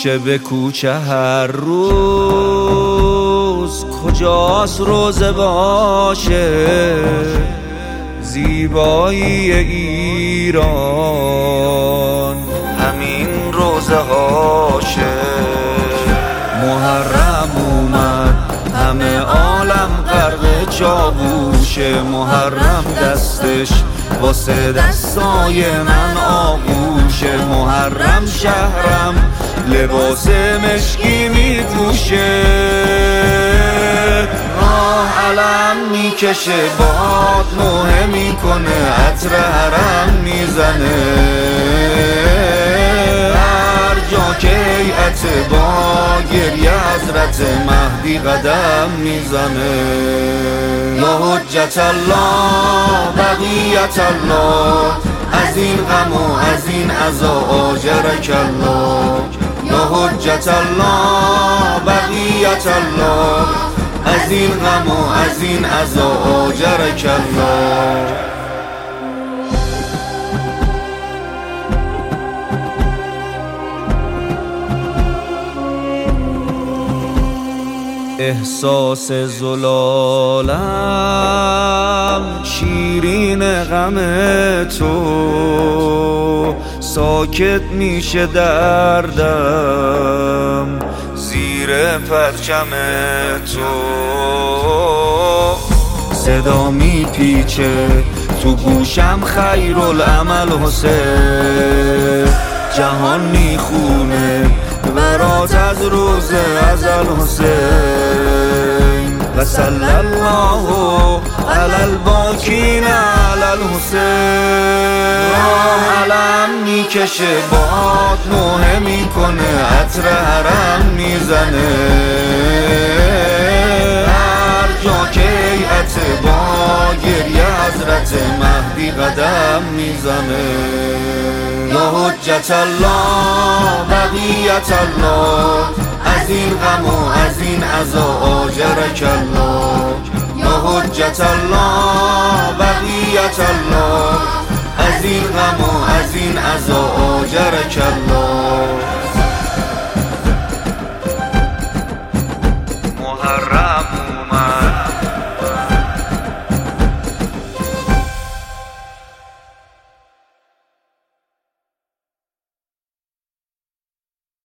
کوچه به کوچه هر روز کجاست روزه باشه زیبایی ایران همین روزه هاشه. محرم اومد همه عالم غرق چاووشه، محرم دستش واسه دستای من آغوشه، محرم شهرم لباس مشکی میپوشه، راه علم میکشه باد نوحه میکنه عطر حرم میزنه، هر جا که هیئت با گریه حضرت مهدی قدم میزنه. یا حجت الله بقیت الله، از این غم و از این عزا آجرک الله. یا حجت الله بقیت الله، از این غم و از این عزا آجرک الله. احساس زلالم شیرین غم تو، ساکت میشه دردم زیر پرچم تو، صدا میپیچه تو گوشم خیرالعمل حسین، جهان میخونه برات از روز ازل حسین، و صلی الله علی الباکین علی الحسین. راه علم میکشه باد نوحه میکنه عطر حرم میزنه، هر جا که هیئت با گریه حضرت مهدی قدم میزنه. یا حجت الله بقیت الله، از این غم و از این عزا آجرک الله. یا حجت الله بقیت الله، از این غم و از این عزا آجرک الله.